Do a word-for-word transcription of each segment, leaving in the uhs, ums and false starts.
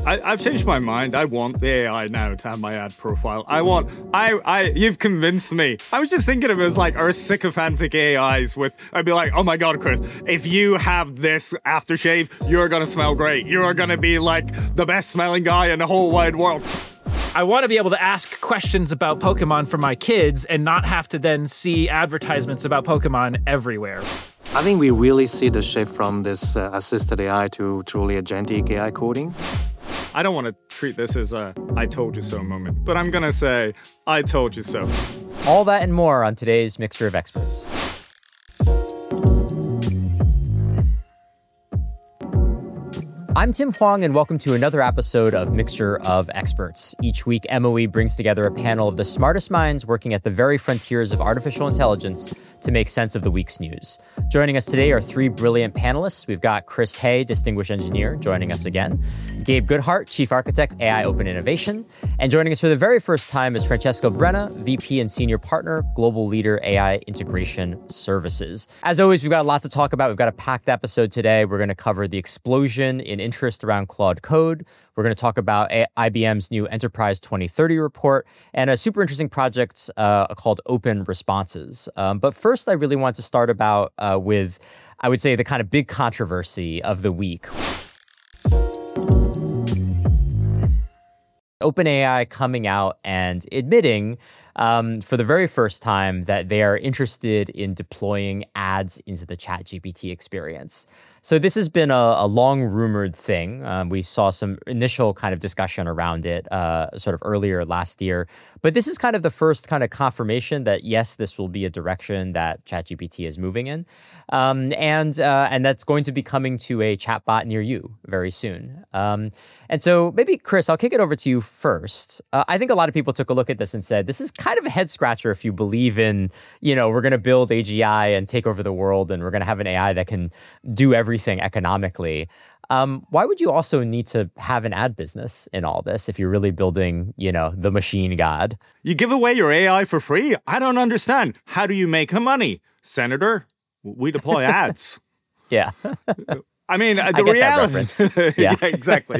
I, I've changed my mind. I want the A I now to have my ad profile. I want, I, I, you've convinced me. I was just thinking of it as like our sycophantic A Is with, I'd be like, oh my God, Chris, if you have this aftershave, you're going to smell great. You're going to be like the best smelling guy in the whole wide world. I want to be able to ask questions about Pokemon for my kids and not have to then see advertisements about Pokemon everywhere. I think we really see the shift from this uh, assisted A I to truly agentic A I coding. I don't want to treat this as a I told you so moment, but I'm going to say I told you so. All that and more on today's Mixture of Experts. I'm Tim Hwang, and welcome to another episode of Mixture of Experts. Each week, M O E brings together a panel of the smartest minds working at the very frontiers of artificial intelligence to make sense of the week's news. Joining us today are three brilliant panelists. We've got Chris Hay, Distinguished Engineer, joining us again. Gabe Goodhart, Chief Architect, A I Open Innovation. And joining us for the very first time is Francesco Brenna, V P and Senior Partner, Global Leader, A I Integration Services. As always, we've got a lot to talk about. We've got a packed episode today. We're going to cover the explosion in interest around Claude Code. We're going to talk about I B M's new Enterprise twenty thirty report and a super interesting project uh, called Open Responses. Um, but first, I really want to start about uh, with, I would say, the kind of big controversy of the week. OpenAI coming out and admitting um, for the very first time that they are interested in deploying ads into the ChatGPT experience. So this has been a, a long rumored thing. Um, we saw some initial kind of discussion around it uh, sort of earlier last year. But this is kind of the first kind of confirmation that, yes, this will be a direction that ChatGPT is moving in. Um, and uh, and that's going to be coming to a chatbot near you very soon. Um, and so maybe, Chris, I'll kick it over to you first. Uh, I think a lot of people took a look at this and said, this is kind of a head scratcher if you believe in, you know, we're going to build A G I and take over the world and we're going to have an A I that can do everything economically. Um, why would you also need to have an ad business in all this if you're really building, you know, the machine god? You give away your A I for free? I don't understand. How do you make money? Senator, we deploy ads. Yeah. I mean, the I get reality. That reference. Yeah. Yeah, exactly.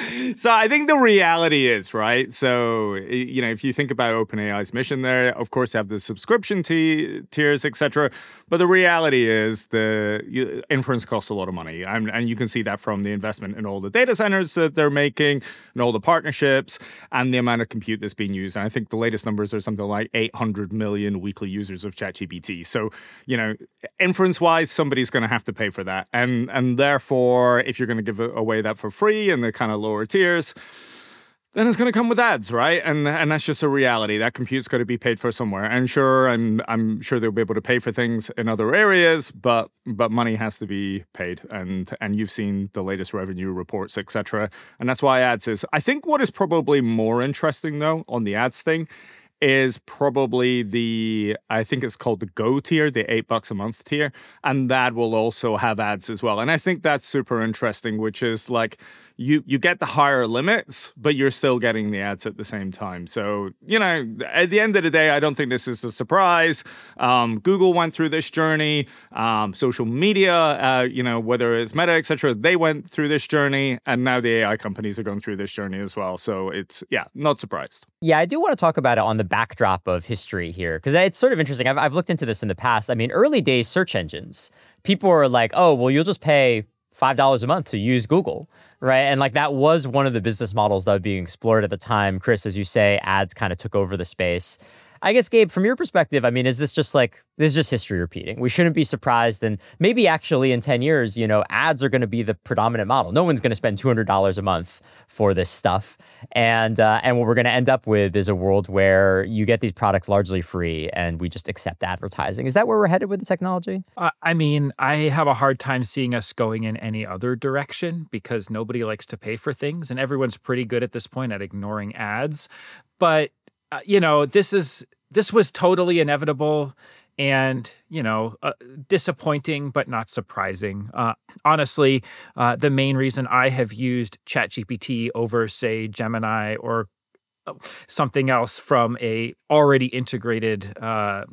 So I think the reality is, right? So, you know, if you think about OpenAI's mission there, of course, they have the subscription t- tiers, et cetera. But the reality is the you, inference costs a lot of money. And, and you can see that from the investment in all the data centers that they're making and all the partnerships and the amount of compute that's being used. And I think the latest numbers are something like eight hundred million weekly users of ChatGPT. So, you know, inference-wise, somebody's going to have to pay for that. And, and therefore, if you're going to give away that for free in the kind of lower tiers, then it's going to come with ads, right? And and that's just a reality. That compute's got to be paid for somewhere. And sure, I'm I'm sure they'll be able to pay for things in other areas, but but money has to be paid. And and you've seen the latest revenue reports, et cetera. And that's why ads is. I think what is probably more interesting though on the ads thing is probably the, I think it's called the Go tier, the eight bucks a month tier. And that will also have ads as well. And I think that's super interesting, which is like, you you get the higher limits, but you're still getting the ads at the same time. So, you know, at the end of the day, I don't think this is a surprise. Um, Google went through this journey. Um, social media, uh, you know, whether it's Meta, et cetera, they went through this journey. And now the A I companies are going through this journey as well. So it's, yeah, not surprised. Yeah, I do want to talk about it on the backdrop of history here, because it's sort of interesting. I've, I've looked into this in the past. I mean, early days search engines, people were like, oh, well, you'll just pay five dollars a month to use Google, right? And like that was one of the business models that was being explored at the time. Chris, as you say, ads kind of took over the space. I guess, Gabe, from your perspective, I mean, is this just like, this is just history repeating? We shouldn't be surprised. And maybe actually in ten years, you know, ads are going to be the predominant model. No one's going to spend two hundred dollars a month for this stuff. And uh, and what we're going to end up with is a world where you get these products largely free and we just accept advertising. Is that where we're headed with the technology? Uh, I mean, I have a hard time seeing us going in any other direction because nobody likes to pay for things. And everyone's pretty good at this point at ignoring ads. But Uh, you know, this is this was totally inevitable and, you know, uh, disappointing, but not surprising. Uh, honestly, uh, the main reason I have used ChatGPT over, say, Gemini or something else from a already integrated uh,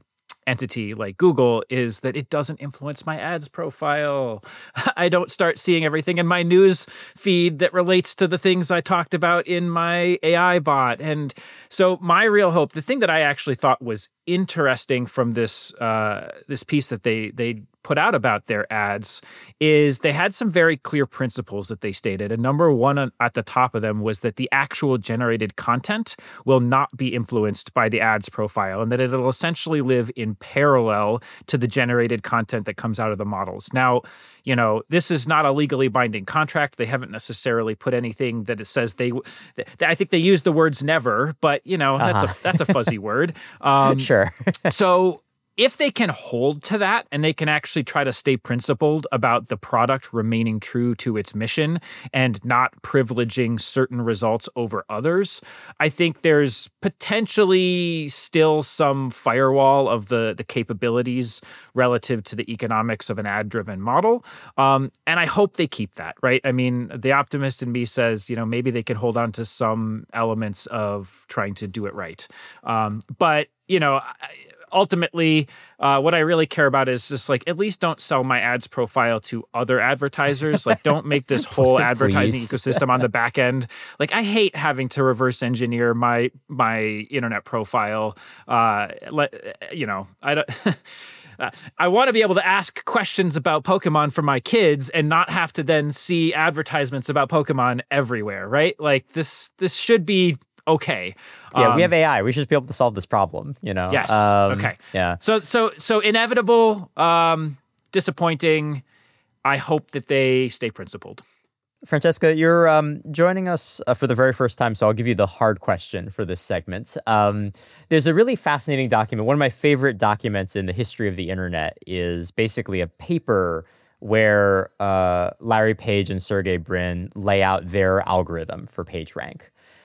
entity like Google is that it doesn't influence my ads profile. I don't start seeing everything in my news feed that relates to the things I talked about in my A I bot. And so my real hope, the thing that I actually thought was interesting from this uh, this piece that they they put out about their ads is they had some very clear principles that they stated. And number one at the top of them was that the actual generated content will not be influenced by the ads profile, and that it'll essentially live in parallel to the generated content that comes out of the models. Now, you know, this is not a legally binding contract. They haven't necessarily put anything that it says they, I think they use the words never, but, you know, that's uh-huh. a that's a fuzzy word. Um, sure. So if they can hold to that and they can actually try to stay principled about the product remaining true to its mission and not privileging certain results over others, I think there's potentially still some firewall of the, the capabilities relative to the economics of an ad-driven model. Um, and I hope they keep that, right? I mean, the optimist in me says, you know, maybe they can hold on to some elements of trying to do it right. Um, but, you know, I, ultimately, uh, what I really care about is just like, at least don't sell my ads profile to other advertisers. Like, don't make this whole advertising ecosystem on the back end. Like, I hate having to reverse engineer my my internet profile. Uh, let, you know, I don't. Uh, I want to be able to ask questions about Pokemon for my kids and not have to then see advertisements about Pokemon everywhere, right? Like, this this should be okay. Yeah, um, we have A I. We should be able to solve this problem, you know? Yes. Um, okay. Yeah. So, so, so inevitable, um, disappointing. I hope that they stay principled. Francesca, you're um, joining us uh, for the very first time, so I'll give you the hard question for this segment. Um, there's a really fascinating document. One of my favorite documents in the history of the internet is basically a paper where uh, Larry Page and Sergey Brin lay out their algorithm for PageRank.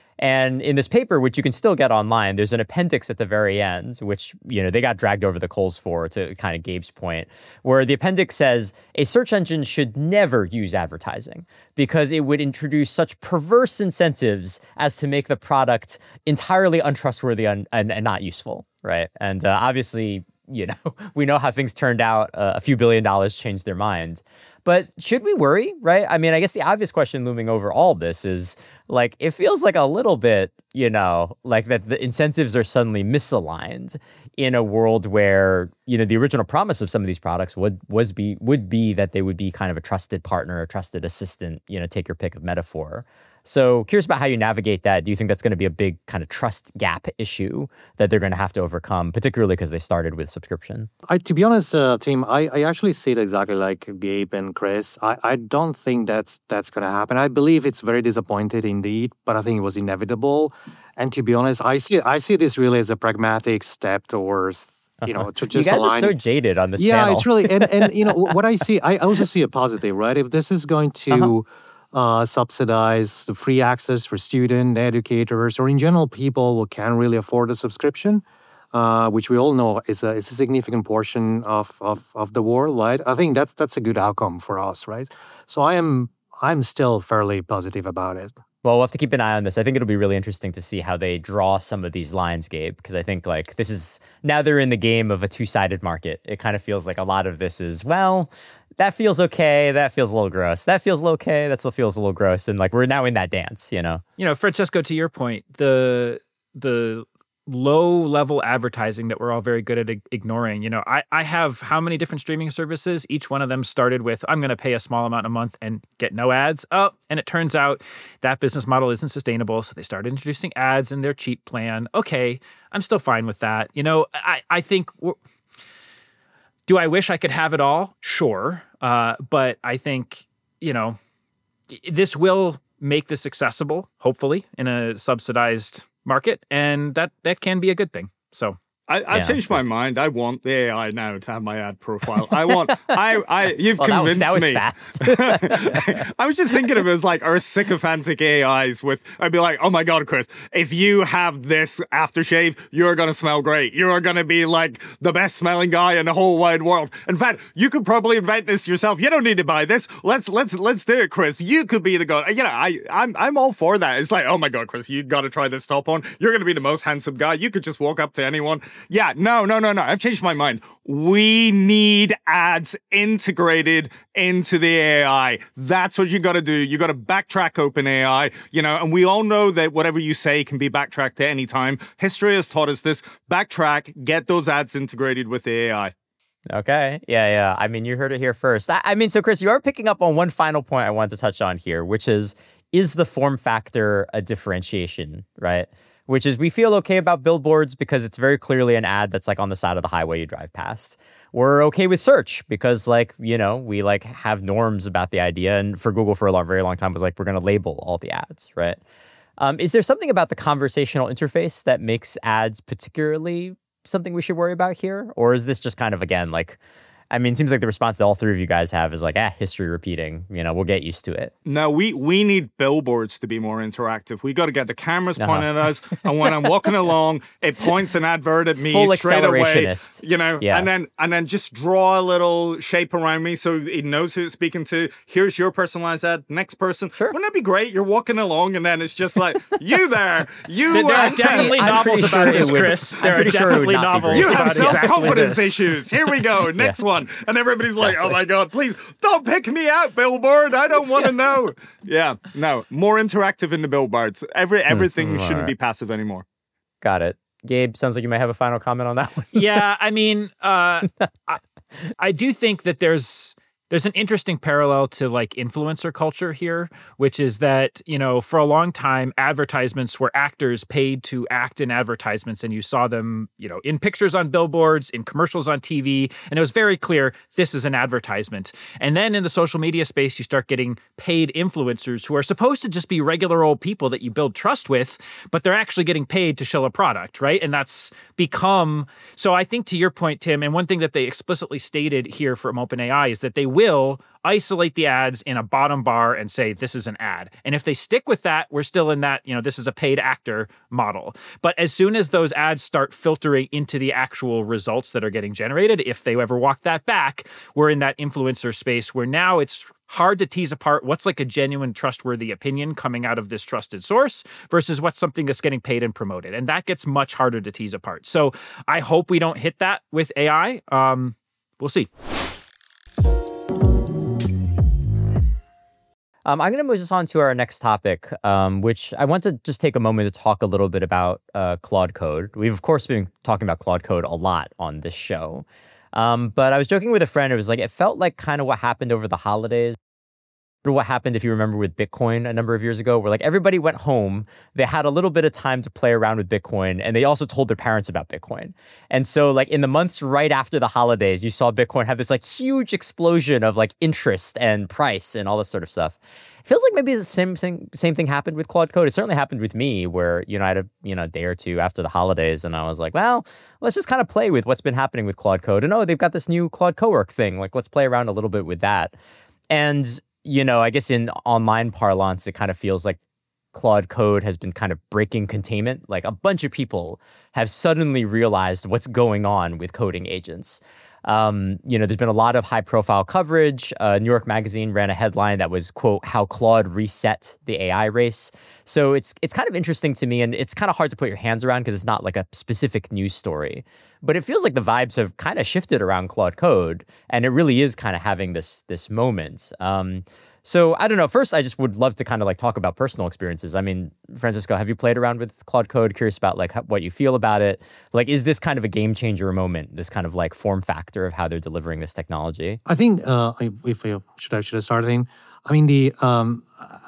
And in this paper, which you can still get online, there's an appendix at the very end, which, you know, they got dragged over the coals for, to kind of Gabe's point, where the appendix says a search engine should never use advertising because it would introduce such perverse incentives as to make the product entirely untrustworthy and, and, and not useful, right? And uh, obviously, you know, we know how things turned out. Uh, a few billion dollars changed their mind. But should we worry, right? I mean, I guess the obvious question looming over all this is, like, it feels like a little bit, you know, like that the incentives are suddenly misaligned in a world where, you know, the original promise of some of these products would was be would be that they would be kind of a trusted partner, a trusted assistant, you know, take your pick of metaphor. So curious about how you navigate that. Do you think that's going to be a big kind of trust gap issue that they're going to have to overcome, particularly because they started with subscription? I, to be honest, uh, Tim, I, I actually see it exactly like Gabe and Chris. I, I don't think that's that's going to happen. I believe it's very disappointed indeed, but I think it was inevitable. And to be honest, I see I see this really as a pragmatic step towards, you know, to just you guys align. are so jaded on this yeah, panel. it's really, and, and you know, what I see, I also see a positive, right? If this is going to... Uh-huh. Uh, subsidize the free access for student educators, or in general people who can't really afford a subscription, uh, which we all know is a, is a significant portion of, of, of the world, right? I think that's that's a good outcome for us, right? So I am I'm still fairly positive about it. Well, we'll have to keep an eye on this. I think it'll be really interesting to see how they draw some of these lines, Gabe, because I think like this is now they're in the game of a two-sided market. It kind of feels like a lot of this is, well, that feels okay. That feels a little gross. That feels okay. That still feels a little gross. And like we're now in that dance, you know? You know, Francesco, to your point, the the low-level advertising that we're all very good at ignoring. You know, I, I have how many different streaming services? Each one of them started with, I'm going to pay a small amount a month and get no ads. Oh, and it turns out that business model isn't sustainable. So they started introducing ads in their cheap plan. Okay, I'm still fine with that. You know, I, I think... We're, do I wish I could have it all? Sure. Uh, but I think, you know, this will make this accessible, hopefully, in a subsidized market. And that, that can be a good thing. So I, I've yeah. changed my mind. I want the A I now to have my ad profile. I want, I, I, you've well, convinced that was, me. That was fast. I was just thinking of it as like our sycophantic A Is with, I'd be like, oh my God, Chris, if you have this aftershave, you're going to smell great. You're going to be like the best smelling guy in the whole wide world. In fact, you could probably invent this yourself. You don't need to buy this. Let's, let's, let's do it, Chris. You could be the guy. You know, I, I'm, I'm all for that. It's like, oh my God, Chris, you got to try this top on. You're going to be the most handsome guy. You could just walk up to anyone Yeah, no, no, no, no. I've changed my mind. We need ads integrated into the A I. That's what you got to do. You got to backtrack OpenAI, you know, and we all know that whatever you say can be backtracked at any time. History has taught us this. Backtrack, get those ads integrated with the A I. Okay. Yeah, yeah. I mean, you heard it here first. I, I mean, so Chris, you are picking up on one final point I wanted to touch on here, which is, is the form factor a differentiation, right? Which is, we feel okay about billboards because it's very clearly an ad that's like on the side of the highway you drive past. We're okay with search because, like, you know, we like have norms about the idea. And for Google for a long, very long time was like, we're going to label all the ads, right? Um, is there something about the conversational interface that makes ads particularly something we should worry about here? Or is this just kind of, again, like, I mean, it seems like the response that all three of you guys have is like, ah, history repeating, you know, we'll get used to it. No, we we need billboards to be more interactive. We got to get the cameras Uh-huh. pointed at us, and when I'm walking along, it points an advert at me Full straight away. accelerationist. You know, Yeah. and then and then just draw a little shape around me so it knows who it's speaking to. Here's your personalized ad. Next person. Sure. Wouldn't that be great? You're walking along, and then it's just like, you there, you. There, there uh, are definitely I'm novels pretty about sure this, it would- Chris. I'm There are pretty sure it would definitely not be novels great. You about have exactly self-confidence this. issues. Here we go. Next one. And everybody's like, oh my God, please don't pick me out, billboard. I don't want to know. Yeah, no, more interactive in the billboards. Every Everything all shouldn't right. be passive anymore. Got it. Gabe, sounds like you might have a final comment on that one. Yeah, I mean, uh, I, I do think that there's there's an interesting parallel to like influencer culture here, which is that, you know, for a long time, advertisements were actors paid to act in advertisements, and you saw them, you know, in pictures on billboards, in commercials on T V, and it was very clear this is an advertisement. And then in the social media space, you start getting paid influencers who are supposed to just be regular old people that you build trust with, but they're actually getting paid to show a product, right? And that's become, so I think to your point, Tim, and one thing that they explicitly stated here from OpenAI is that they will isolate the ads in a bottom bar and say, this is an ad. And if they stick with that, we're still in that, you know, this is a paid actor model. But as soon as those ads start filtering into the actual results that are getting generated, if they ever walk that back, we're in that influencer space where now it's hard to tease apart what's like a genuine, trustworthy opinion coming out of this trusted source versus what's something that's getting paid and promoted. And that gets much harder to tease apart. So I hope we don't hit that with A I. Um, we'll see. Um, I'm going to move us on to our next topic, um, which I want to just take a moment to talk a little bit about uh, Claude Code. We've, of course, been talking about Claude Code a lot on this show. Um, but I was joking with a friend. It was like, it felt like kind of what happened over the holidays. Or what happened, if you remember, with Bitcoin a number of years ago, where like everybody went home, they had a little bit of time to play around with Bitcoin, and they also told their parents about Bitcoin. And so like in the months right after the holidays, you saw Bitcoin have this like huge explosion of like interest and price and all this sort of stuff. It feels like maybe the same thing, same thing happened with Claude Code. It certainly happened with me, where, you know, I had a you know, day or two after the holidays, and I was like, well, let's just kind of play with what's been happening with Claude Code. And oh, they've got this new Claude Cowork thing. Like, let's play around a little bit with that. And you know, I guess in online parlance, it kind of feels like Claude Code has been kind of breaking containment. Like a bunch of people have suddenly realized what's going on with coding agents. Um, you know, there's been a lot of high profile coverage. Uh, New York Magazine ran a headline that was, quote, how Claude reset the A I race. So it's it's kind of interesting to me, and it's kind of hard to put your hands around because it's not like a specific news story. But it feels like the vibes have kind of shifted around Claude Code, and it really is kind of having this this moment. Um, so I don't know. First, I just would love to kind of like talk about personal experiences. I mean, Francisco, have you played around with Claude Code? Curious about like how, what you feel about it. Like, is this kind of a game changer moment? This kind of like form factor of how they're delivering this technology? I think uh, if I should I should have started in. I mean the um,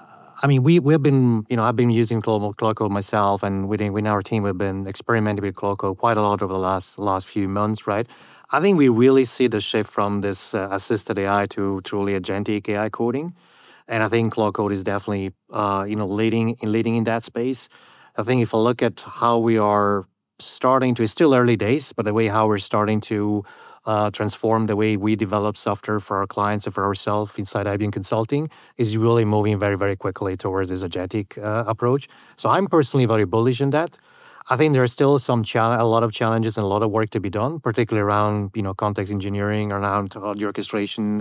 I mean we we've been you know I've been using Claude Code myself, and within within our team we've been experimenting with Claude Code quite a lot over the last last few months, right? I think we really see the shift from this uh, assisted A I to truly agentic A I coding, and I think Claude Code is definitely uh, you know leading in leading in that space. I think if I look at how we are starting to, it's still early days, but the way how we're starting to uh, transform the way we develop software for our clients and for ourselves inside I B M Consulting is really moving very, very quickly towards this agentic uh, approach. So I'm personally very bullish in that. I think there are still some chal- a lot of challenges and a lot of work to be done, particularly around you know context engineering, around uh, the orchestration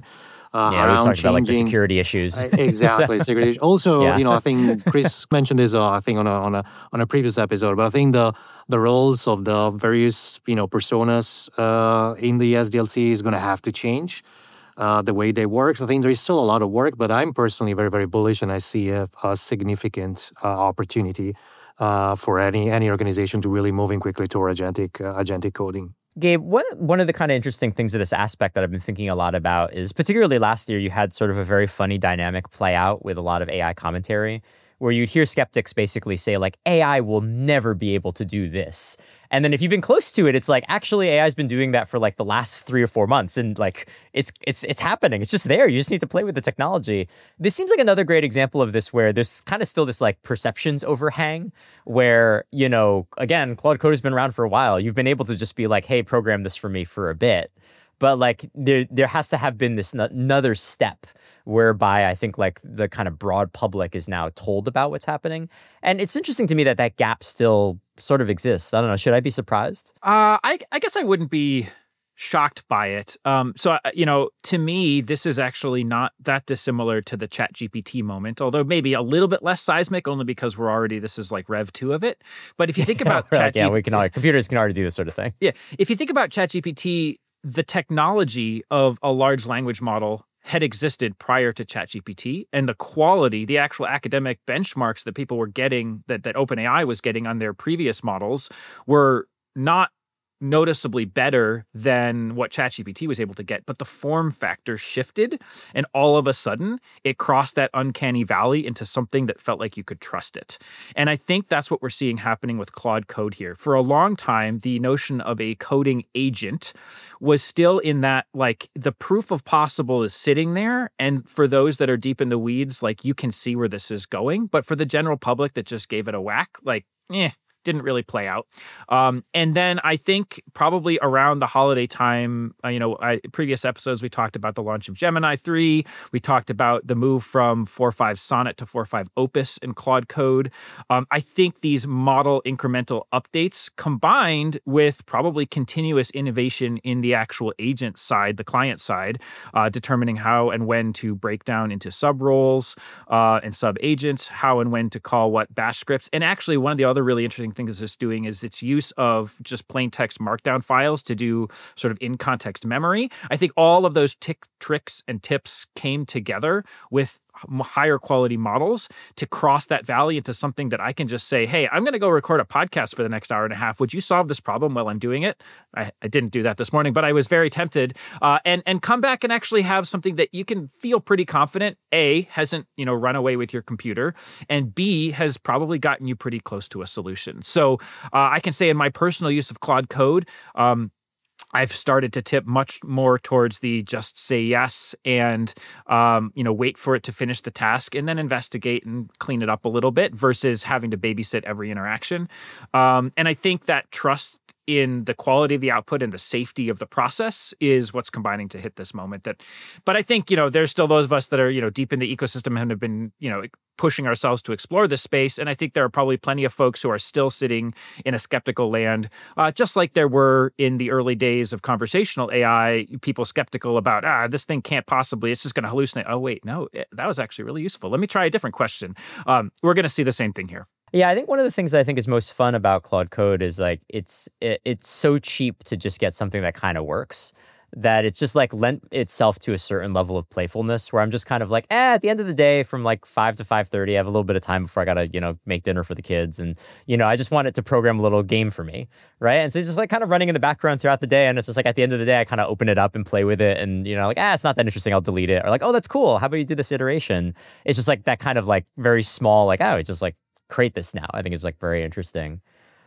uh, Yeah, we've around talked about like the changing- security issues. Uh, exactly, security. Also, Yeah. you know, I think Chris mentioned this. Uh, I think on a on a on a previous episode, but I think the the roles of the various you know personas uh, in the S D L C is going to have to change. Uh, the way they work. So I think there is still a lot of work, but I'm personally very very bullish, and I see a, a significant uh, opportunity uh, for any any organization to really moving quickly toward agentic uh, agentic coding. Gabe, one, one of the kind of interesting things of this aspect that I've been thinking a lot about is particularly last year, you had sort of a very funny dynamic play out with a lot of A I commentary where you'd hear skeptics basically say like, A I will never be able to do this. And then if you've been close to it, it's like, actually, A I's been doing that for like the last three or four months. And like, it's it's it's happening. It's just there. You just need to play with the technology. This seems like another great example of this where there's kind of still this like perceptions overhang where, you know, again, Claude Code has been around for a while. You've been able to just be like, hey, program this for me for a bit. But like, there there has to have been this n- another step whereby I think like the kind of broad public is now told about what's happening. And it's interesting to me that that gap still sort of exists. I don't know. Should I be surprised? Uh, I, I guess I wouldn't be shocked by it. Um, so, uh, you know, to me, this is actually not that dissimilar to the ChatGPT moment, although maybe a little bit less seismic only because we're already, this is like Rev two of it. But if you think about We're like, ChatGPT, yeah, we can already, computers can already do this sort of thing. yeah, if you think about ChatGPT, the technology of a large language model had existed prior to ChatGPT, and the quality, the actual academic benchmarks that people were getting, that, that OpenAI was getting on their previous models were not noticeably better than what ChatGPT was able to get, but the form factor shifted, and all of a sudden it crossed that uncanny valley into something that felt like you could trust it. And I think that's what we're seeing happening with Claude Code here. For a long time, the notion of a coding agent was still in that, like, the proof of possible is sitting there, and for those that are deep in the weeds, like, you can see where this is going, but for the general public that just gave it a whack, like, eh, didn't really play out. Um, and then I think probably around the holiday time, uh, you know, I, previous episodes, we talked about the launch of Gemini three. We talked about the move from four point five Sonnet to four point five Opus in Claude Code. Um, I think these model incremental updates combined with probably continuous innovation in the actual agent side, the client side, uh, determining how and when to break down into sub roles uh, and sub agents, how and when to call what bash scripts. And actually, one of the other really interesting thing is it's doing is its use of just plain text markdown files to do sort of in-context memory. I think all of those tick tricks and tips came together with higher quality models to cross that valley into something that I can just say, hey, I'm going to go record a podcast for the next hour and a half. Would you solve this problem while I'm doing it? I, I didn't do that this morning, but I was very tempted. Uh, and and come back and actually have something that you can feel pretty confident, A, hasn't, you know, run away with your computer, and B, has probably gotten you pretty close to a solution. So uh, I can say in my personal use of Claude Code, um, I've started to tip much more towards the just say yes and, um, you know, wait for it to finish the task and then investigate and clean it up a little bit versus having to babysit every interaction. Um, and I think that trust in the quality of the output and the safety of the process is what's combining to hit this moment. That, but I think, you know, there's still those of us that are, you know, deep in the ecosystem and have been, you know, pushing ourselves to explore this space. And I think there are probably plenty of folks who are still sitting in a skeptical land, uh, just like there were in the early days of conversational A I, people skeptical about, ah, this thing can't possibly, it's just going to hallucinate. Oh, wait, no, that was actually really useful. Let me try a different question. Um, we're going to see the same thing here. Yeah, I think one of the things that I think is most fun about Claude Code is like it's it, it's so cheap to just get something that kind of works that it's just like lent itself to a certain level of playfulness where I'm just kind of like, eh, at the end of the day from like five to five thirty, I have a little bit of time before I got to, you know, make dinner for the kids. And, you know, I just want it to program a little game for me, right? And so it's just like kind of running in the background throughout the day. And it's just like at the end of the day, I kind of open it up and play with it. And, you know, like, ah, it's not that interesting. I'll delete it. Or like, oh, that's cool. How about you do this iteration? It's just like that kind of like very small, like, oh, it's just like, create this now. I think it's like very interesting.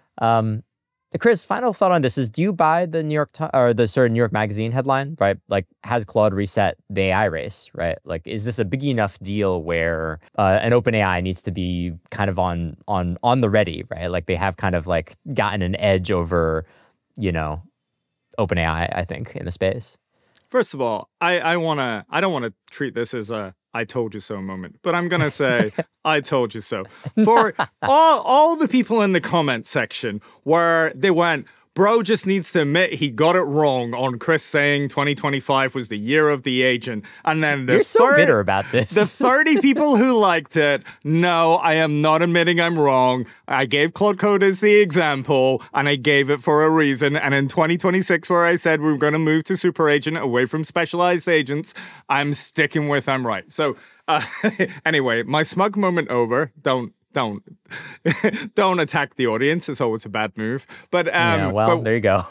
Um, Chris, final thought on this is: do you buy the New York Times or the sort of New York Magazine headline? Right, like has Claude reset the A I race? Right, like is this a big enough deal where uh, an OpenAI needs to be kind of on on on the ready? Right, like they have kind of like gotten an edge over, you know, OpenAI. I think in the space. First of all, I I wanna I don't want to treat this as a I told you so moment, but I'm going to say, I told you so. For all, all the people in the comment section where they went, bro just needs to admit he got it wrong on Chris saying twenty twenty-five was the year of the agent. And then the You're so third, bitter about this. The thirty people who liked it, no, I am not admitting I'm wrong. I gave Claude Code as the example, and I gave it for a reason. And in twenty twenty-six, where I said we we're going to move to super agent away from specialized agents, I'm sticking with I'm right. So uh, anyway, my smug moment over. Don't don't don't attack the audience. It's always a bad move. But um, yeah, well, but, there you go.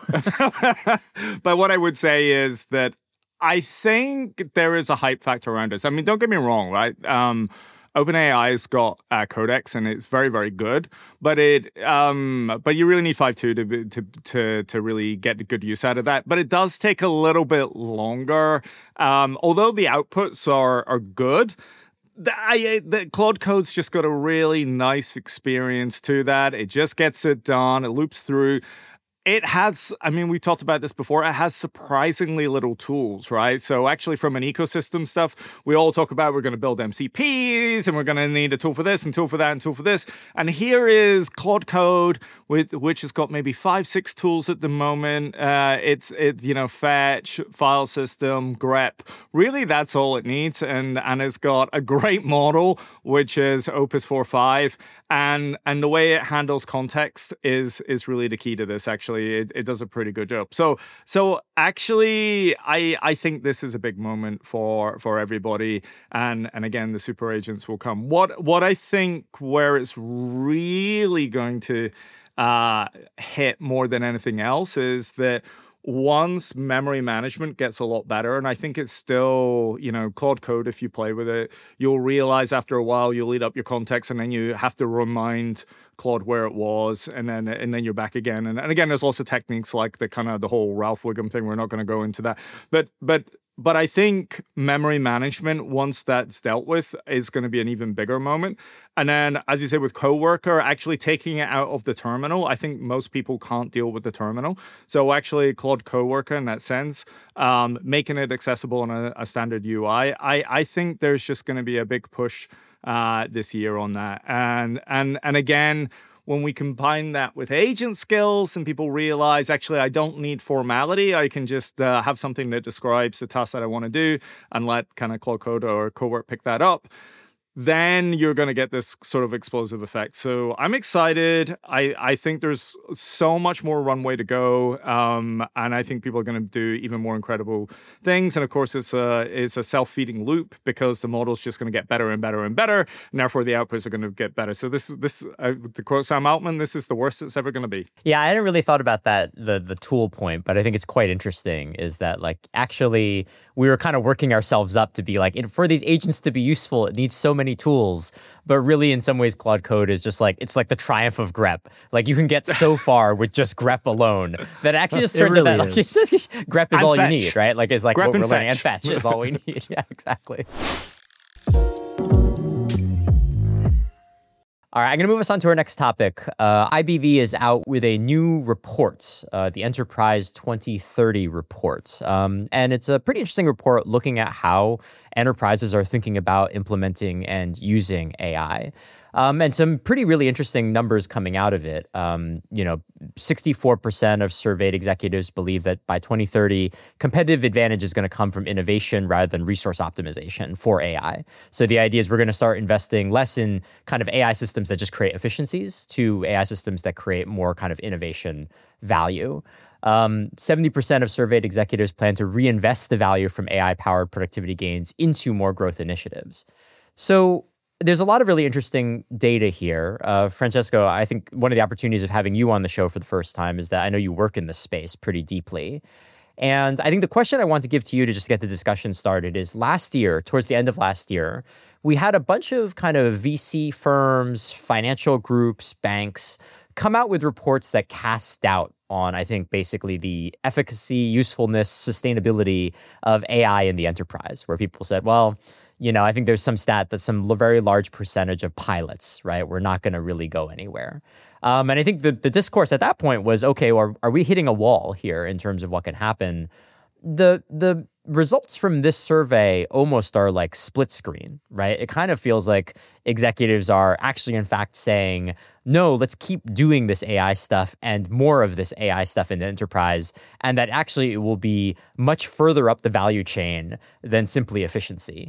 but what I would say is that I think there is a hype factor around this. I mean, don't get me wrong, right? Um, OpenAI's got uh, Codex, and it's very, very good. But it, um, but you really need five point two to to to to really get good use out of that. But it does take a little bit longer. Um, although the outputs are are good. The, I, the Claude Code's just got a really nice experience to that. It just gets it done. It loops through. It has, I mean, we talked about this before, it has surprisingly little tools, right? So actually from an ecosystem stuff, we all talk about we're going to build M C Ps and we're going to need a tool for this and tool for that and tool for this. And here is Claude Code, with which has got maybe five, six tools at the moment. Uh, it's, it's, you know, fetch, file system, grep. Really, that's all it needs. And, and it's got a great model, which is Opus four point five. And, and the way it handles context is, is really the key to this, actually. It, it does a pretty good job. So so actually, I I think this is a big moment for for everybody. And and again, the super agents will come. What what I think where it's really going to uh, hit more than anything else is that once memory management gets a lot better, and I think it's still, you know, Claude Code, if you play with it, you'll realize after a while you'll eat up your context and then you have to remind Claude where it was, and then and then you're back again. And, and again, there's also techniques like the kind of the whole Ralph Wiggum thing. We're not going to go into that. But but but I think memory management, once that's dealt with, is going to be an even bigger moment. And then, as you say, with Coworker, actually taking it out of the terminal, I think most people can't deal with the terminal. So actually, Claude Coworker, in that sense, um, making it accessible on a, a standard U I, I, I think there's just going to be a big push uh, this year on that. And and and again, when we combine that with agent skills and people realize, actually, I don't need formality. I can just uh, have something that describes the task that I want to do and let kind of Claude Code or Cowork pick that up. Then you're going to get this sort of explosive effect. So I'm excited. I, I think there's so much more runway to go. Um, and I think people are going to do even more incredible things. And of course, it's a, it's a self-feeding loop because the model's just going to get better and better and better. And therefore, the outputs are going to get better. So this is, this, uh, to quote Sam Altman, this is the worst it's ever going to be. Yeah, I hadn't really thought about that, the the tool point, but I think it's quite interesting is that, like, actually, we were kind of working ourselves up to be like, for these agents to be useful, it needs so many tools. But really, in some ways, Claude Code is just like, it's like the triumph of grep. Like, you can get so far with just grep alone that actually just turns really out that like, is. grep is And all fetch. you need, right? Like, it's like Grep what and we're learning. And fetch. fetch is all we need. Yeah, exactly. All right, I'm going to move us on to our next topic. Uh, I B V is out with a new report, uh, the Enterprise twenty thirty report. Um, and it's a pretty interesting report looking at how enterprises are thinking about implementing and using A I. Um, and some pretty really interesting numbers coming out of it. Um, you know, sixty-four percent of surveyed executives believe that by twenty thirty, competitive advantage is going to come from innovation rather than resource optimization for A I. So the idea is we're going to start investing less in kind of A I systems that just create efficiencies to A I systems that create more kind of innovation value. Um, seventy percent of surveyed executives plan to reinvest the value from A I-powered productivity gains into more growth initiatives. So there's a lot of really interesting data here. Uh, Francesco, I think one of the opportunities of having you on the show for the first time is that I know you work in this space pretty deeply. And I think the question I want to give to you to just get the discussion started is last year, towards the end of last year, we had a bunch of kind of V C firms, financial groups, banks come out with reports that cast doubt on, I think, basically the efficacy, usefulness, sustainability of A I in the enterprise, where people said, well, you know, I think there's some stat that some very large percentage of pilots, right, we're not going to really go anywhere. Um, and I think the, the discourse at that point was, okay, well, are we hitting a wall here in terms of what can happen? the the results from this survey almost are like split screen, right? It kind of feels like executives are actually, in fact, saying, no, let's keep doing this A I stuff and more of this A I stuff in the enterprise, and that actually it will be much further up the value chain than simply efficiency.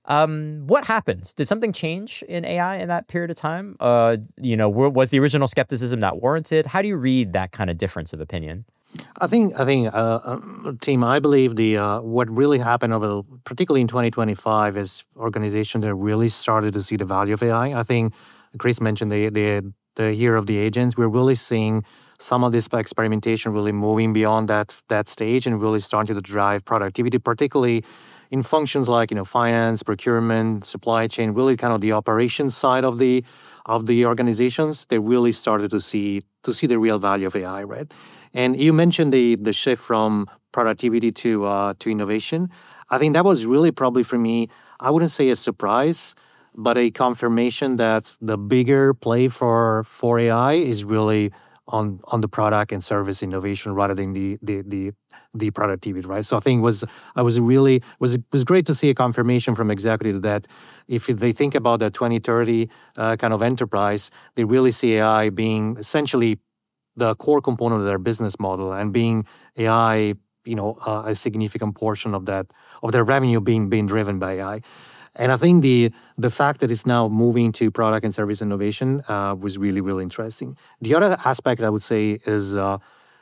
Um, what happened? Did something change in A I in that period of time? Uh, you know, was the original skepticism not warranted? How do you read that kind of difference of opinion? I think, I think, uh, uh, team. I believe the uh, what really happened over, the, particularly in twenty twenty-five, is organizations that really started to see the value of A I. I think Chris mentioned the the the year of the agents. We're really seeing some of this experimentation really moving beyond that that stage and really starting to drive productivity, particularly in functions like, you know, finance, procurement, supply chain, really kind of the operations side of the of the organizations. They really started to see to see the real value of A I, right? And you mentioned the the shift from productivity to uh, to innovation. I think that was really probably for me, I wouldn't say a surprise, but a confirmation that the bigger play for for A I is really on on the product and service innovation rather than the the the, the productivity, right? So I think was I was really was it was great to see a confirmation from executive that if they think about the twenty thirty uh, kind of enterprise, they really see A I being essentially the core component of their business model and being A I, you know, uh, a significant portion of that of their revenue being being driven by A I. And I think the the fact that it's now moving to product and service innovation uh, was really, really interesting. The other aspect I would say is uh,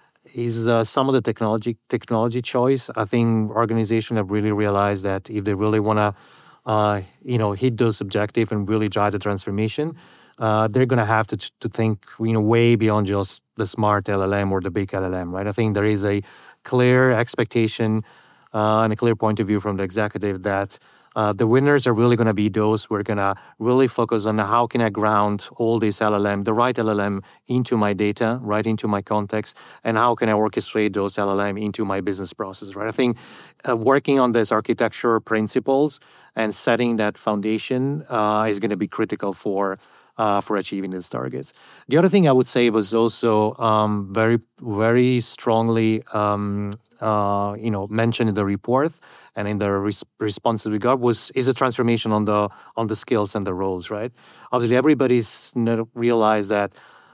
is uh, some of the technology technology choice. I think organizations have really realized that if they really want to, uh, you know, hit those objectives and really drive the transformation, uh, they're going to have to to think, you know, way beyond just the smart L L M or the big L L M, right? I think there is a clear expectation uh, and a clear point of view from the executive that Uh, the winners are really going to be those who are going to really focus on how can I ground all this L L M, the right L L M, into my data, right into my context, and how can I orchestrate those L L M into my business process, right? I think uh, working on these architecture principles and setting that foundation uh, is going to be critical for uh, for achieving these targets. The other thing I would say was also um, very, very strongly um, uh, you know, mentioned in the report and in the res- responses we got was is a transformation on the on the skills and the roles, right? Obviously, everybody's realized that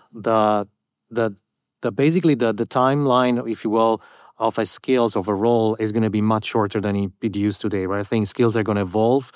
the the the basically the the timeline, if you will, of a skills of a role is going to be much shorter than it, it used today, right? I think skills are going to evolve.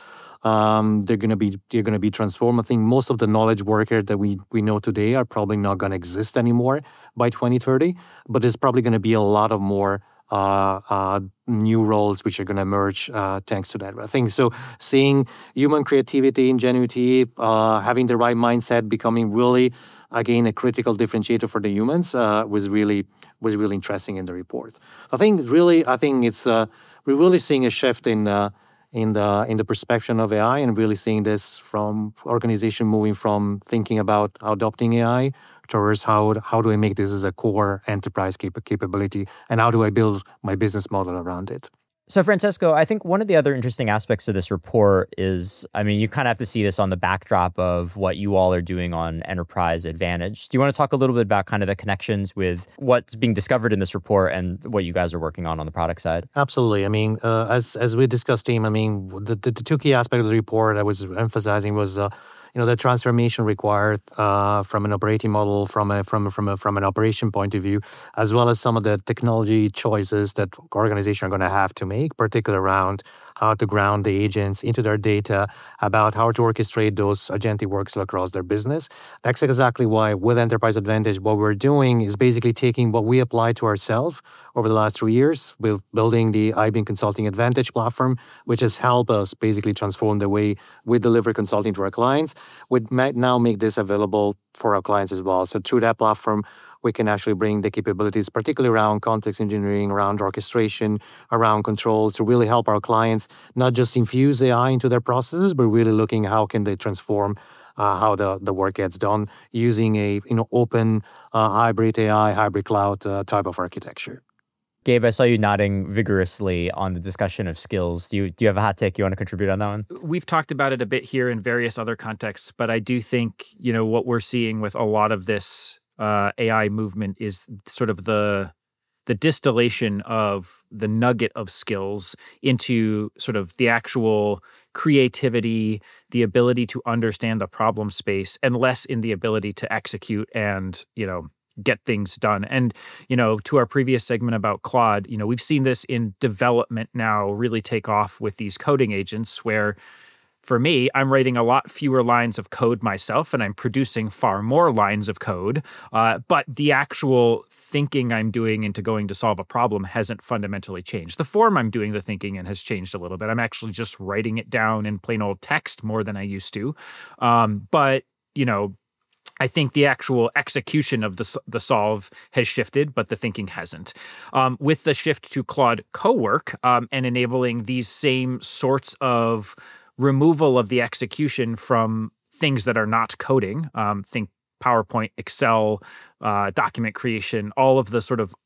Um, they're going to be they're going to be transformed. I think most of the knowledge workers that we we know today are probably not going to exist anymore by twenty thirty. But there's probably going to be a lot of more Uh, uh, new roles which are going to emerge uh, thanks to that. I think so. Seeing human creativity, ingenuity, uh, having the right mindset, becoming really again a critical differentiator for the humans uh, was really was really interesting in the report. I think really, I think it's uh, we're really seeing a shift in uh, in the in the perception of A I and really seeing this from organization moving from thinking about adopting A I towards how how do I make this as a core enterprise cap- capability and how do I build my business model around it. So, Francesco, I think one of the other interesting aspects of this report is, I mean, you kind of have to see this on the backdrop of what you all are doing on Enterprise Advantage. Do you want to talk a little bit about kind of the connections with what's being discovered in this report and what you guys are working on on the product side? Absolutely. I mean, uh, as as we discussed, team, I mean, the, the, the two key aspects of the report I was emphasizing was uh, you know, the transformation required uh, from an operating model, from a from from a, from an operation point of view, as well as some of the technology choices that organizations are going to have to make, particularly around how to ground the agents into their data, about how to orchestrate those agentic workflows across their business. That's exactly why with Enterprise Advantage, what we're doing is basically taking what we applied to ourselves over the last three years with building the I B M Consulting Advantage platform, which has helped us basically transform the way we deliver consulting to our clients. We might now make this available for our clients as well. So through that platform, we can actually bring the capabilities, particularly around context engineering, around orchestration, around controls, to really help our clients not just infuse A I into their processes, but really looking how can they transform uh, how the, the work gets done using a you know open uh, hybrid A I, hybrid cloud uh, type of architecture. Gabe, I saw you nodding vigorously on the discussion of skills. Do you do you have a hot take you want to contribute on that one? We've talked about it a bit here in various other contexts, but I do think, you know, what we're seeing with a lot of this uh, A I movement is sort of the the distillation of the nugget of skills into sort of the actual creativity, the ability to understand the problem space, and less in the ability to execute and, you know, get things done. And, you know, to our previous segment about Claude, you know, we've seen this in development now really take off with these coding agents where, for me, I'm writing a lot fewer lines of code myself, and I'm producing far more lines of code. Uh, but the actual thinking I'm doing into going to solve a problem hasn't fundamentally changed. The form I'm doing the thinking in has changed a little bit. I'm actually just writing it down in plain old text more than I used to. Um, but, you know, I think the actual execution of the the solve has shifted, but the thinking hasn't. Um, with the shift to Claude Cowork um, and enabling these same sorts of removal of the execution from things that are not coding, um, think PowerPoint, Excel, uh, document creation, all of the sort of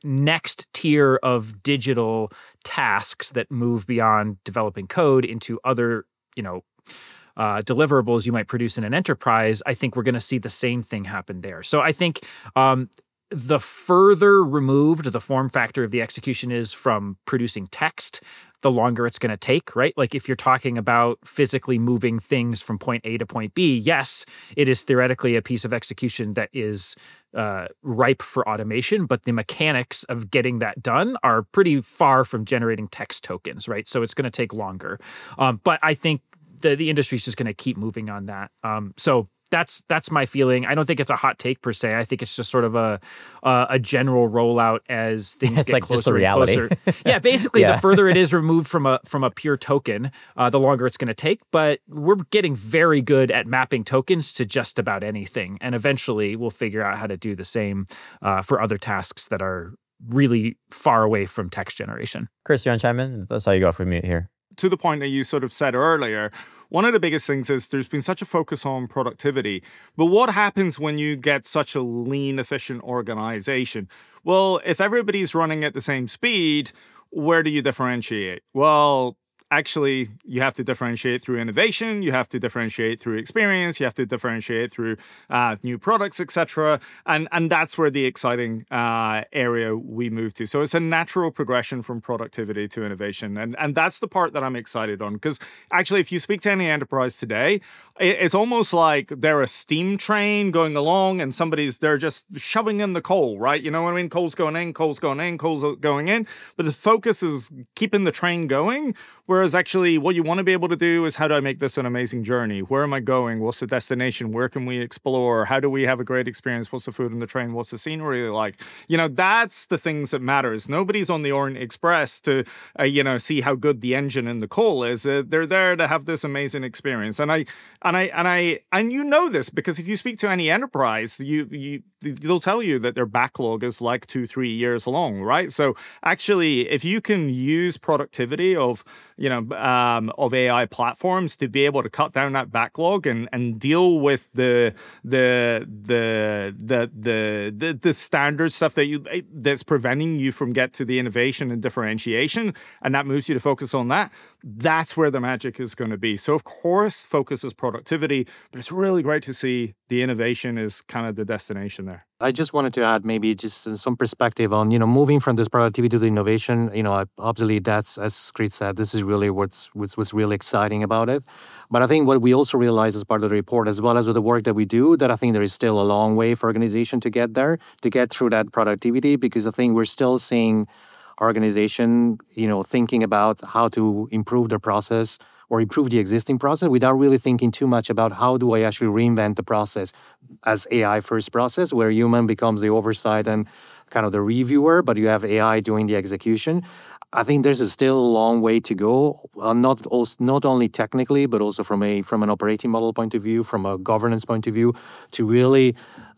next tier of digital tasks that move beyond developing code into other, you know, Uh, deliverables you might produce in an enterprise, I think we're going to see the same thing happen there. So I think um, the further removed the form factor of the execution is from producing text, the longer it's going to take, right? Like if you're talking about physically moving things from point A to point B, yes, it is theoretically a piece of execution that is uh, ripe for automation, but the mechanics of getting that done are pretty far from generating text tokens, right? So it's going to take longer. Um, but I think The, the industry's just going to keep moving on that. Um, so that's that's my feeling. I don't think it's a hot take per se. I think it's just sort of a uh, a general rollout as things it's get like closer just the and reality. closer. Yeah, basically, Yeah. the further it is removed from a from a pure token, uh, the longer it's going to take. But we're getting very good at mapping tokens to just about anything, and eventually we'll figure out how to do the same uh, for other tasks that are really far away from text generation. Chris, you want to chime in? That's how you go for me here. To the point that you sort of said earlier, one of the biggest things is there's been such a focus on productivity. But what happens when you get such a lean, efficient organization? Well, if everybody's running at the same speed, where do you differentiate? Well, actually, you have to differentiate through innovation, you have to differentiate through experience, you have to differentiate through uh, new products, et cetera. And, and that's where the exciting uh, area we move to. So it's a natural progression from productivity to innovation. And, and that's the part that I'm excited on. Because actually, if you speak to any enterprise today, it's almost like they're a steam train going along and somebody's, they're just shoving in the coal, right? You know what I mean? Coal's going in, coal's going in, coal's going in. But the focus is keeping the train going. Whereas actually what you want to be able to do is, how do I make this an amazing journey? Where am I going? What's the destination? Where can we explore? How do we have a great experience? What's the food in the train? What's the scenery like? You know, that's the things that matters. Nobody's on the Orient Express to, uh, you know, see how good the engine in the coal is. Uh, they're there to have this amazing experience. And I, and I, and I, and you know this because if you speak to any enterprise, you, you, they'll tell you that their backlog is like two, three years long, right? So actually, if you can use productivity of, you know, um, of A I platforms to be able to cut down that backlog and, and deal with the the the the the the, the standard stuff that you that's preventing you from get to the innovation and differentiation, and that moves you to focus on that. That's where the magic is going to be. So of course, focus is productivity, but it's really great to see the innovation is kind of the destination there. I just wanted to add maybe just some perspective on, you know, moving from this productivity to the innovation. You know, obviously that's, as Screed said, this is really what's, what's what's really exciting about it. But I think what we also realize as part of the report, as well as with the work that we do, that I think there is still a long way for organization to get there, to get through that productivity, because I think we're still seeing organization, you know, thinking about how to improve their process or improve the existing process without really thinking too much about how do I actually reinvent the process as A I first process, where human becomes the oversight and kind of the reviewer, but you have A I doing the execution. I think there's a still a long way to go, uh, not also, not only technically, but also from a from an operating model point of view, from a governance point of view, to really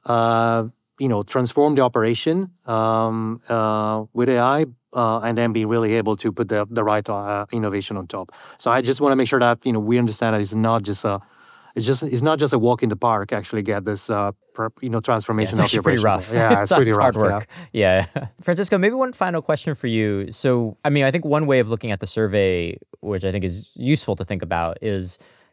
uh, you know transform the operation um, uh, with A I. Uh, and then be really able to put the the right uh, innovation on top. So I just want to make sure that you know we understand that it's not just a it's just it's not just a walk in the park. Actually, get this uh, per, you know transformation yeah, of the pretty operation. rough. Yeah, it's, it's pretty it's rough. Hard work. Yeah. yeah. Francisco, maybe one final question for you. So, I mean, I think one way of looking at the survey, which I think is useful to think about, is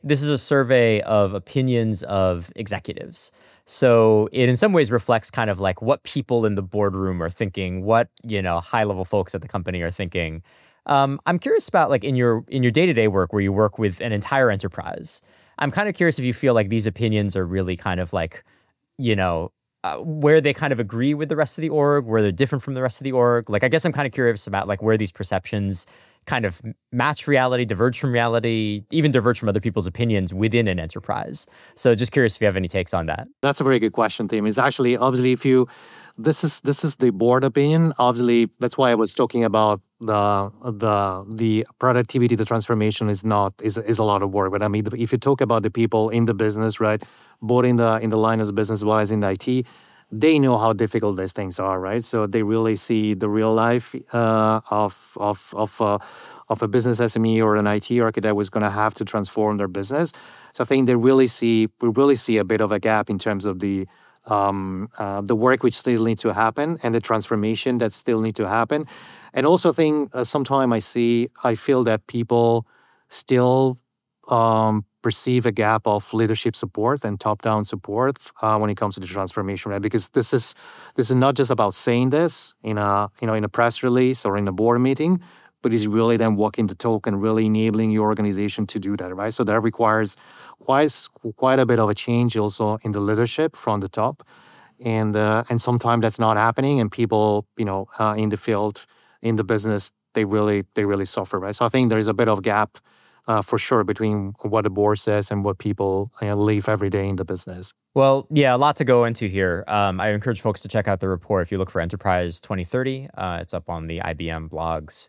this is a survey of opinions of executives. So it in some ways reflects kind of like what people in the boardroom are thinking, what, you know, high-level folks at the company are thinking. Um, I'm curious about like in your in your day-to-day work where you work with an entire enterprise. I'm kind of curious if you feel like these opinions are really kind of like, you know, uh, where they kind of agree with the rest of the org, where they're different from the rest of the org. Like, I guess I'm kind of curious about like where these perceptions kind of match reality, diverge from reality, even diverge from other people's opinions within an enterprise. So just curious if you have any takes on that. That's a very good question, Tim. It's actually, obviously, if you, this is this is the board opinion. Obviously, that's why I was talking about the the the productivity, the transformation is not, is is a lot of work. But I mean, if you talk about the people in the business, right, both in the in the line as business as well as in the I T, they know how difficult these things are, right? So they really see the real life uh, of of of uh, of a business S M E or an I T architect was going to have to transform their business. So I think they really see we really see a bit of a gap in terms of the um, uh, the work which still needs to happen and the transformation that still need to happen. And also, I think uh, sometimes I see I feel that people still um, perceive a gap of leadership support and top-down support uh, when it comes to the transformation, right? Because this is this is not just about saying this in a you know in a press release or in a board meeting, but it's really then walking the talk and really enabling your organization to do that, right? So that requires quite quite a bit of a change also in the leadership from the top, and uh, and sometimes that's not happening, and people you know uh, in the field in the business they really they really suffer, right? So I think there's a bit of gap. Uh, for sure, between what the board says and what people you know, live every day in the business. Well, yeah, a lot to go into here. Um, I encourage folks to check out the report if you look for Enterprise twenty thirty. Uh, it's up on the I B M blogs.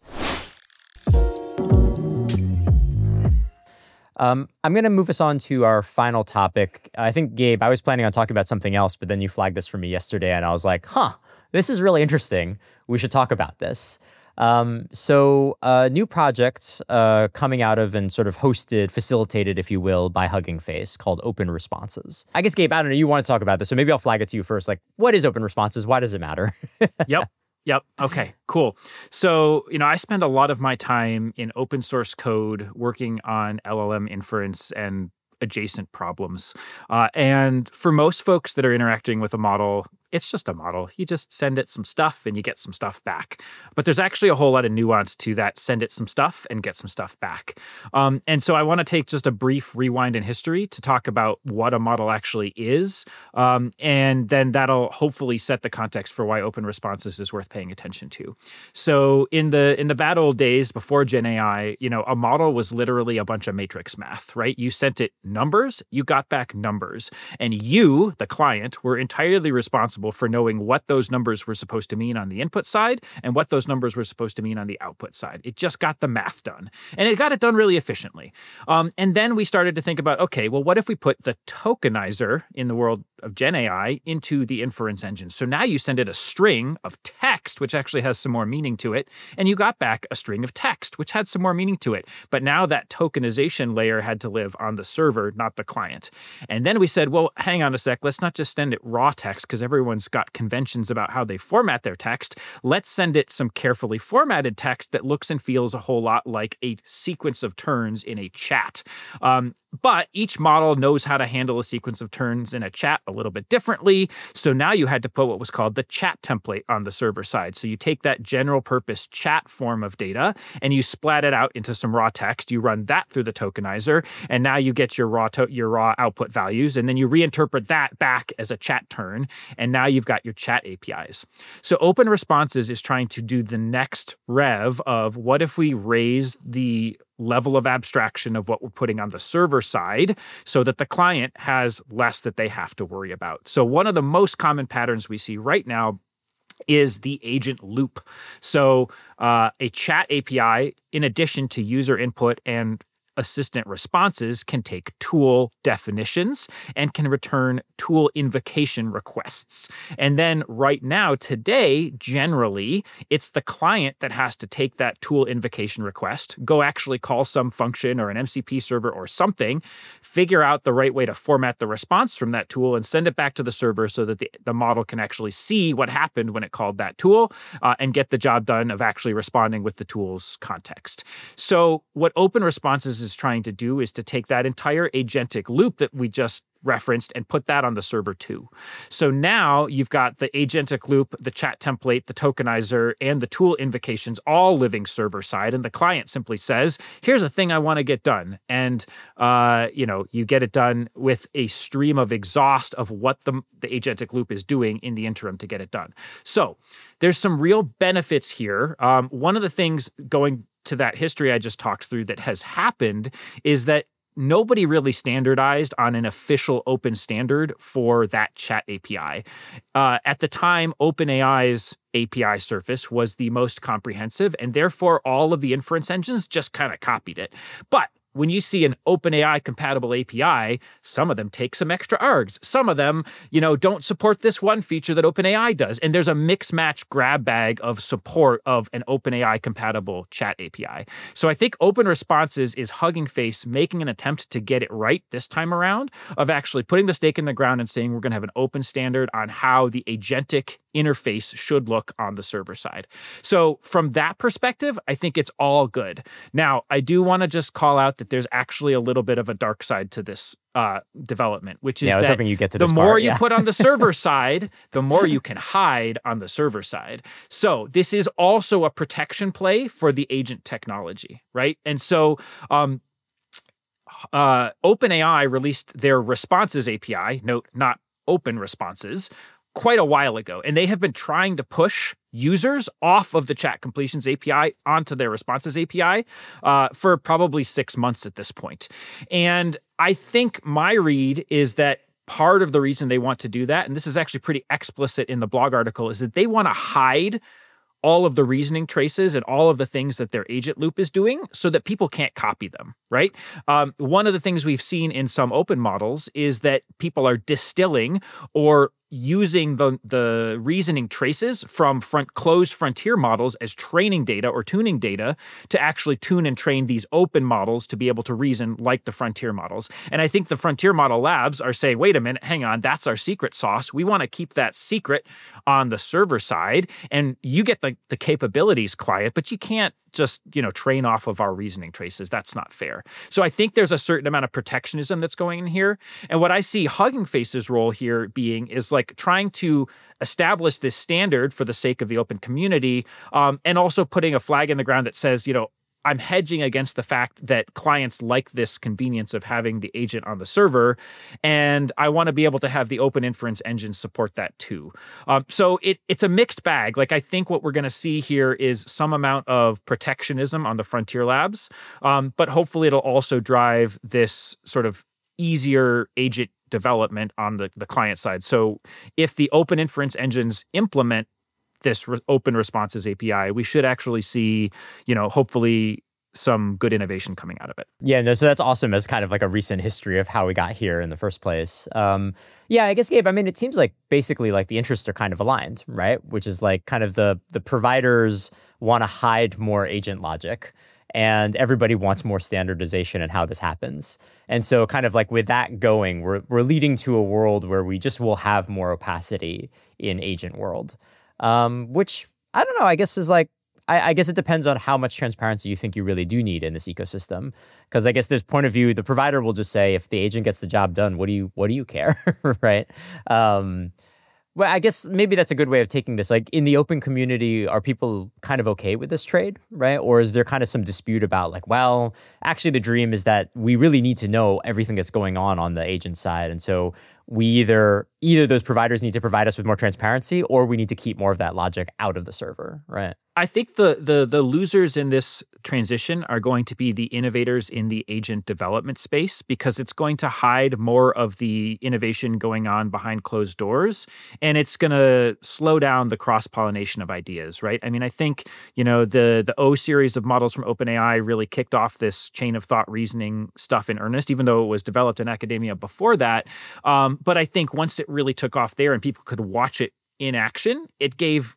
Um, I'm going to move us on to our final topic. I think, Gabe, I was planning on talking about something else, but then you flagged this for me yesterday, and I was like, huh, this is really interesting. We should talk about this. Um, so a new project uh, coming out of and sort of hosted, facilitated, if you will, by Hugging Face called Open Responses. I guess, Gabe, I don't know, you want to talk about this, so maybe I'll flag it to you first. Like, what is Open Responses? Why does it matter? Yep. Yep. Okay, cool. So, you know, I spend a lot of my time in open source code working on L L M inference and adjacent problems. Uh, and for most folks that are interacting with a model, it's just a model. You just send it some stuff and you get some stuff back. But there's actually a whole lot of nuance to that send it some stuff and get some stuff back. Um, and so I want to take just a brief rewind in history to talk about what a model actually is. Um, and then that'll hopefully set the context for why open responses is worth paying attention to. So in the in the bad old days before Gen A I, you know, a model was literally a bunch of matrix math, right? You sent it numbers, you got back numbers. And you, the client, were entirely responsible for knowing what those numbers were supposed to mean on the input side and what those numbers were supposed to mean on the output side. It just got the math done. And it got it done really efficiently. Um, and then we started to think about, okay, well, what if we put the tokenizer in the world of Gen A I into the inference engine? So now you send it a string of text, which actually has some more meaning to it, and you got back a string of text, which had some more meaning to it. But now that tokenization layer had to live on the server, not the client. And then we said, well, hang on a sec, let's not just send it raw text because everyone's got conventions about how they format their text. Let's send it some carefully formatted text that looks and feels a whole lot like a sequence of turns in a chat. Um, but each model knows how to handle a sequence of turns in a chat a little bit differently. So now you had to put what was called the chat template on the server side. So you take that general purpose chat form of data and you splat it out into some raw text. You run that through the tokenizer, and now you get your raw to- your raw output values, and then you reinterpret that back as a chat turn, and now you've got your chat A P Is. So Open Responses is trying to do the next rev of what if we raise the level of abstraction of what we're putting on the server side so that the client has less that they have to worry about. So one of the most common patterns we see right now is the agent loop. So uh, a chat A P I, in addition to user input and assistant responses, can take tool definitions and can return tool invocation requests. And then right now, today, generally, it's the client that has to take that tool invocation request, go actually call some function or an M C P server or something, figure out the right way to format the response from that tool and send it back to the server so that the, the model can actually see what happened when it called that tool uh, and get the job done of actually responding with the tool's context. So what Open Responses is is trying to do is to take that entire agentic loop that we just referenced and put that on the server too. So now you've got the agentic loop, the chat template, the tokenizer, and the tool invocations all living server side. And the client simply says, here's a thing I want to get done. And, uh, you know, you get it done with a stream of exhaust of what the, the agentic loop is doing in the interim to get it done. So there's some real benefits here. Um, one of the things going to that history I just talked through that has happened is that nobody really standardized on an official open standard for that chat A P I. Uh, at the time, OpenAI's A P I surface was the most comprehensive, and therefore all of the inference engines just kind of copied it. But when you see an OpenAI compatible A P I, some of them take some extra args. Some of them, you know, don't support this one feature that OpenAI does. And there's a mix match grab bag of support of an OpenAI compatible chat A P I. So I think Open Responses is Hugging Face making an attempt to get it right this time around, of actually putting the stake in the ground and saying we're going to have an open standard on how the agentic interface should look on the server side. So from that perspective, I think it's all good. Now, I do want to just call out that there's actually a little bit of a dark side to this uh, development, which is yeah, I was that hoping you get to the this more part, you yeah. put on the server side, the more you can hide on the server side. So this is also a protection play for the agent technology, right? And so um, uh, OpenAI released their responses A P I, note, not open responses, quite a while ago. And they have been trying to push users off of the chat completions A P I onto their responses A P I uh, for probably six months at this point. And I think my read is that part of the reason they want to do that, and this is actually pretty explicit in the blog article, is that they want to hide all of the reasoning traces and all of the things that their agent loop is doing so that people can't copy them, right? Um, one of the things we've seen in some open models is that people are distilling or using the, the reasoning traces from front closed frontier models as training data or tuning data to actually tune and train these open models to be able to reason like the frontier models. And I think the frontier model labs are saying, wait a minute, hang on, that's our secret sauce. We want to keep that secret on the server side. And you get the, the capabilities, client, but you can't just, you know, train off of our reasoning traces. That's not fair. So I think there's a certain amount of protectionism that's going in here. And what I see Hugging Face's role here being is like trying to establish this standard for the sake of the open community, um, and also putting a flag in the ground that says, you know, I'm hedging against the fact that clients like this convenience of having the agent on the server, and I want to be able to have the open inference engine support that too. Um, so it, it's a mixed bag. Like, I think what we're going to see here is some amount of protectionism on the frontier labs, um, but hopefully it'll also drive this sort of easier agent development on the, the client side. So if the open inference engines implement this re- open responses A P I, we should actually see, you know, hopefully some good innovation coming out of it. Yeah, no, so that's awesome as kind of like a recent history of how we got here in the first place. Um, yeah, I guess, Gabe, I mean, it seems like basically like the interests are kind of aligned, right? Which is like kind of the the providers want to hide more agent logic, and everybody wants more standardization in how this happens. And so kind of like with that going, we're we're leading to a world where we just will have more opacity in agent world. Um, which, I don't know, I guess is like, I, I guess it depends on how much transparency you think you really do need in this ecosystem. Because I guess there's point of view, the provider will just say, if the agent gets the job done, what do you what do you care, right? Um, well, I guess maybe that's a good way of taking this. Like, in the open community, are people kind of okay with this trade, right? Or is there kind of some dispute about like, well, actually the dream is that we really need to know everything that's going on on the agent side. And so we either either those providers need to provide us with more transparency, or we need to keep more of that logic out of the server, right? I think the the the losers in this transition are going to be the innovators in the agent development space, because it's going to hide more of the innovation going on behind closed doors, and it's going to slow down the cross-pollination of ideas, right? I mean, I think, you know, the the O series of models from OpenAI really kicked off this chain of thought reasoning stuff in earnest, even though it was developed in academia before that. Um, but I think once it really took off there and people could watch it in action, it gave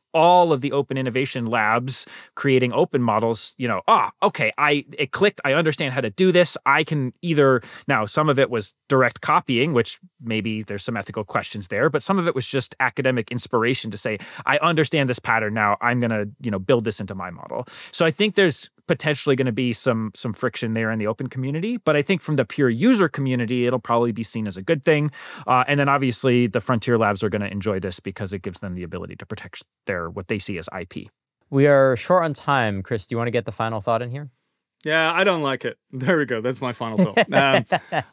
all of the open innovation labs creating open models, you know, ah, okay, I it clicked. I understand how to do this. I can either, now some of it was direct copying, which maybe there's some ethical questions there, but some of it was just academic inspiration to say, I understand this pattern now. I'm going to, you know, build this into my model. So I think there's potentially going to be some some friction there in the open community, but I think from the pure user community, it'll probably be seen as a good thing. Uh, and then obviously the frontier labs are going to enjoy this because it gives them the ability to protect their what they see as I P. We are short on time. Chris, do you want to get the final thought in here? Yeah, I don't like it. There we go. That's my final thought. um,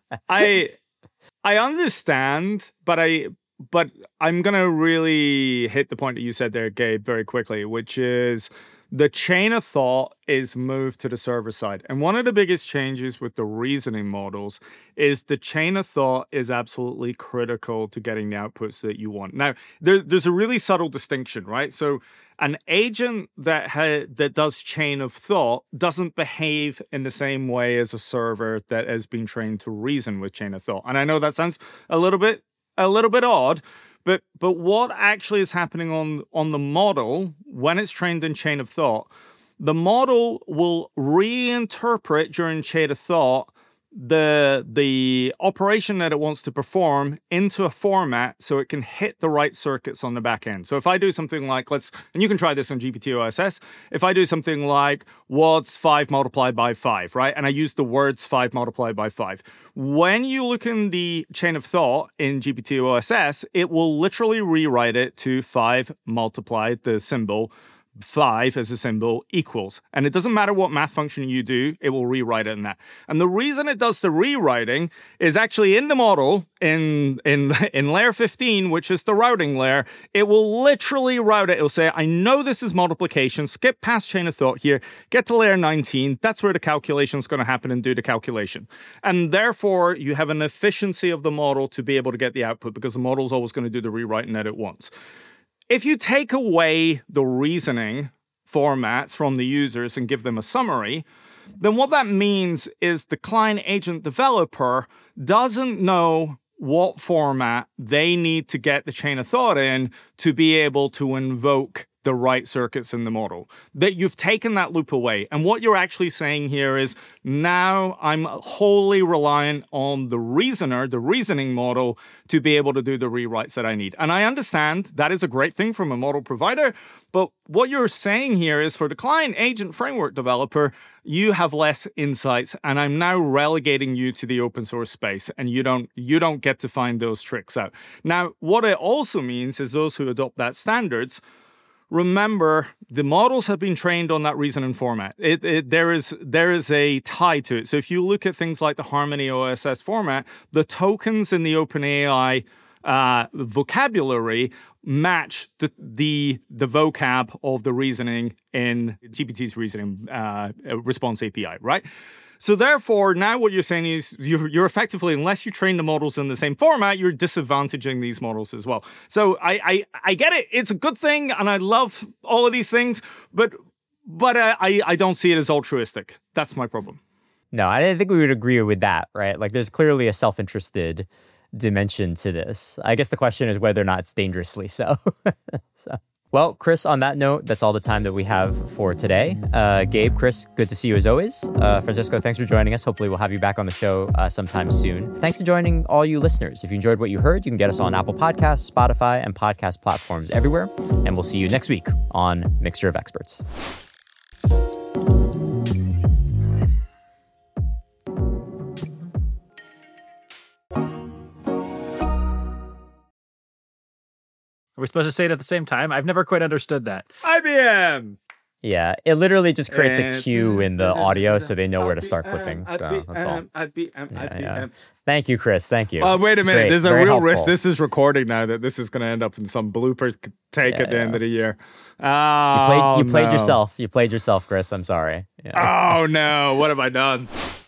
I I understand, but I but I'm gonna really hit the point that you said there, Gabe, very quickly, which is the chain of thought is moved to the server side. And one of the biggest changes with the reasoning models is the chain of thought is absolutely critical to getting the outputs that you want. Now, there, there's a really subtle distinction, right? So an agent that ha- that does chain of thought doesn't behave in the same way as a server that has been trained to reason with chain of thought. And I know that sounds a little bit a little bit odd, But but what actually is happening on, on the model when it's trained in chain of thought, the model will reinterpret during chain of thought the the operation that it wants to perform into a format so it can hit the right circuits on the back end. So if I do something like, let's, and you can try this on G P T O S S, if I do something like what's five multiplied by five, right? And I use the words five multiplied by five. When you look in the chain of thought in G P T O S S, it will literally rewrite it to five multiplied the symbol five as a symbol equals. And it doesn't matter what math function you do, it will rewrite it in that. And the reason it does the rewriting is actually in the model in in in layer fifteen, which is the routing layer, it will literally route it. It'll say, I know this is multiplication, skip past chain of thought here, get to layer nineteen, that's where the calculation is going to happen and do the calculation. And therefore, you have an efficiency of the model to be able to get the output because the model is always going to do the rewriting that it wants. If you take away the reasoning formats from the users and give them a summary, then what that means is the client agent developer doesn't know what format they need to get the chain of thought in to be able to invoke the right circuits in the model. That you've taken that loop away. And what you're actually saying here is now I'm wholly reliant on the reasoner, the reasoning model, to be able to do the rewrites that I need. And I understand that is a great thing from a model provider, but what you're saying here is for the client agent framework developer, you have less insights, and I'm now relegating you to the open source space, and you don't you don't get to find those tricks out. Now, what it also means is those who adopt that standards, remember, the models have been trained on that reasoning format. It, it, there is there is a tie to it. So if you look at things like the Harmony O S S format, the tokens in the OpenAI uh, vocabulary match the, the the vocab of the reasoning in G P T's reasoning uh, response A P I, right? So therefore, now what you're saying is you're, you're effectively, unless you train the models in the same format, you're disadvantaging these models as well. So I I, I get it. It's a good thing, and I love all of these things, but but uh, I, I don't see it as altruistic. That's my problem. No, I think we would agree with that, right? Like there's clearly a self-interested dimension to this. I guess the question is whether or not it's dangerously so. so. Well, Chris, on that note, that's all the time that we have for today. Uh, Gabe, Chris, good to see you as always. Uh, Francisco, thanks for joining us. Hopefully we'll have you back on the show uh, sometime soon. Thanks to joining all you listeners. If you enjoyed what you heard, you can get us on Apple Podcasts, Spotify, and podcast platforms everywhere. And we'll see you next week on Mixture of Experts. Are we supposed to say it at the same time? I've never quite understood that. I B M! Yeah, it literally just creates a cue in the audio so they know where to start clipping. So that's all. Yeah, yeah. Thank you, Chris. Thank you. Oh, wait a minute. Great. There's a Very real helpful. risk. This is recording now that this is going to end up in some blooper take Yeah, at the yeah. end of the year. Oh, You played, you played no. yourself. You played yourself, Chris. I'm sorry. Yeah. Oh, no. What have I done?